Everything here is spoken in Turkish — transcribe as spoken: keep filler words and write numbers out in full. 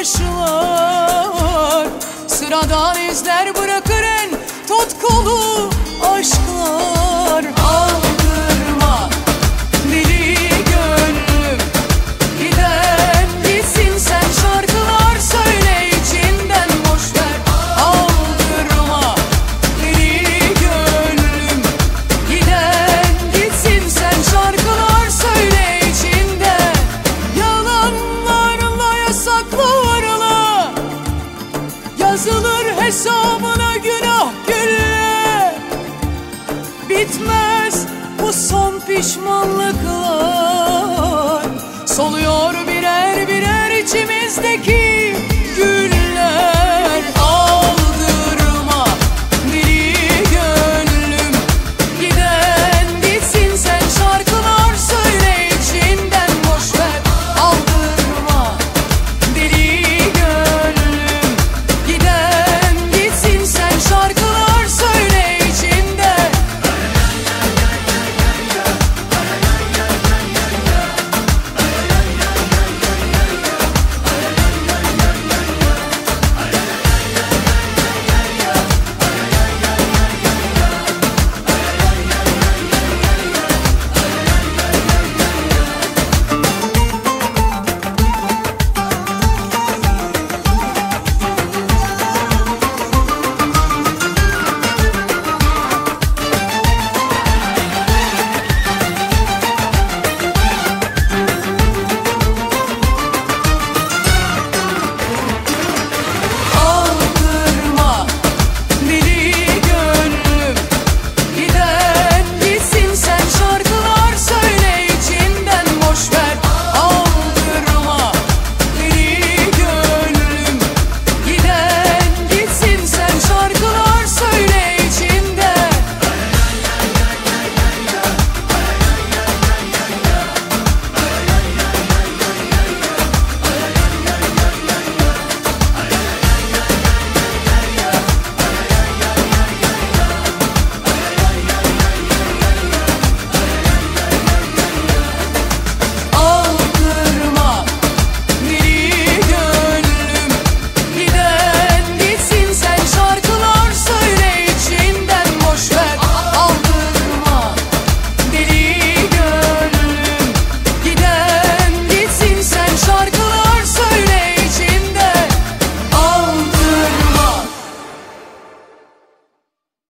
bakışlar sıradan izler bırakır en tutkulu aşklar. Aldırma deli gönlüm, giden gitsin sen, şarkılar söyle içinden boşver. Aldırma deli gönlüm, giden gitsin sen, şarkılar söyle içinden. Yalanlarla yasaklarla yazılır hesabına günah gülle. Bitmez bu son pişmanlıklar, soluyor birer birer içimizdeki